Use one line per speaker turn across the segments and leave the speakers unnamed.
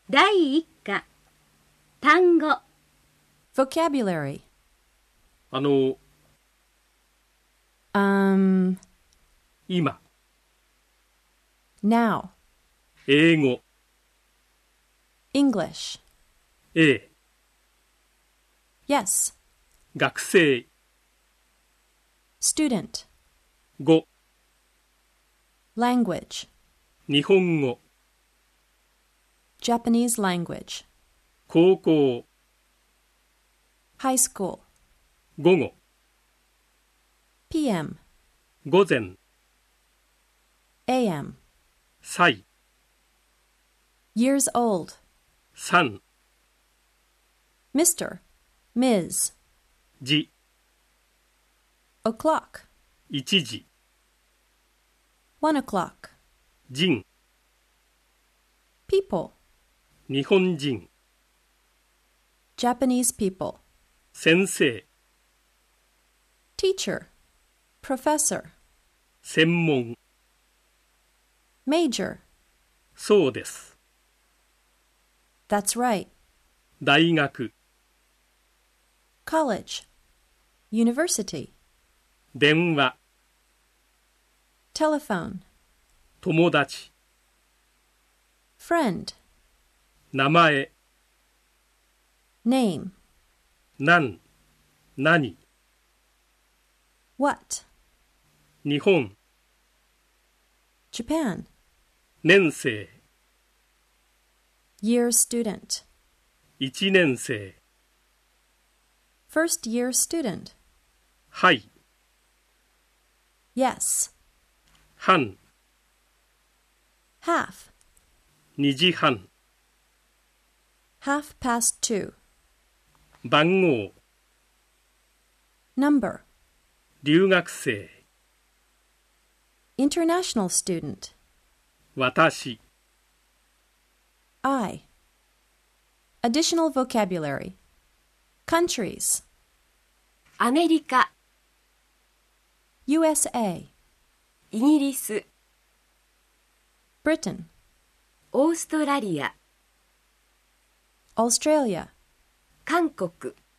第1課、単語。
Vocabulary.
今、
Now.
英語、
English.
A、
Yes.
学生、
Student.
語、
Language.
日本語、
Japanese language.
高校、
High school.
午後、
PM.
午前、
AM.
歳、
Years old.
3、
Mr. Ms.
時、
O'clock.
1時、
1 o'clock.
人、
People.
日本人、
Japanese people.
先生、
Teacher. Professor.
専門、
Major.
そうです。
That's right.
大学、
College. University.
電話、
Telephone.
友達、
Friend.
名前、
Name.
何、何、
What?
日本、
Japan.
年生、
Year student.
1年生、
First year student.
はい、
Yes.
半、
Half.
2時半、
Half past 2.
番号、
Number.
留学生、
International student.
私、
I. Additional vocabulary. Countries.
アメリカ、
USA.
イギリス、
Britain.
オーストラリア、
Australia.
韓国、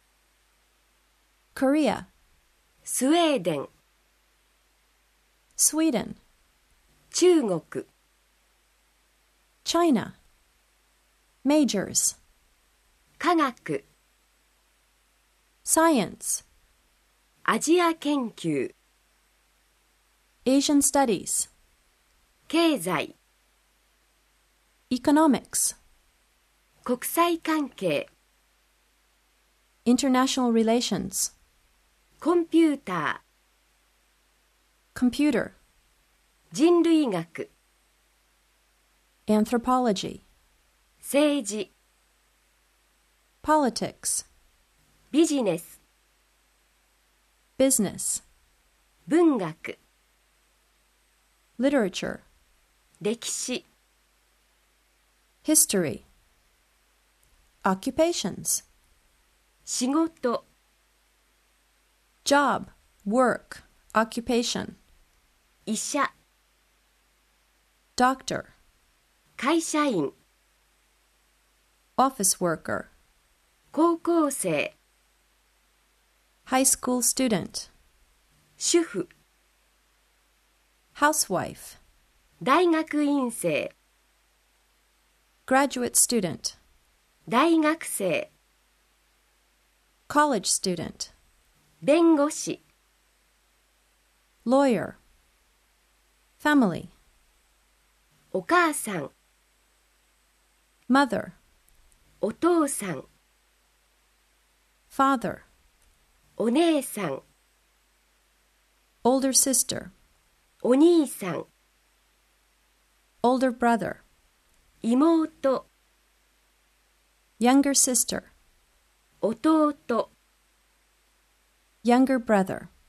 Korea.
スウェーデン、
Sweden.
中国、
China. Majors.
科学、
Science.
アジア研究、
Asian studies.
経済、
Economics.
国際関係、
International relations.
コンピューター、
Computer.
人類学、
Anthropology.
政治、
Politics.
ビジネス、
Business.
文学、
Literature.
歴史、
History. Occupations.
仕事、
Job. Work. Occupation.
医者、
Doctor.
会社員、
Office worker.
高校生、
High school student.
主婦、
Housewife.
大学院生、
Graduate student.
大学生、
College student.
弁護士、
Lawyer. Family.
お母さん、
Mother.
お父さん、
Father.
お姉さん、
Older sister.
お兄さん、
Older brother.
妹、
Younger sister.
弟、
Younger brother.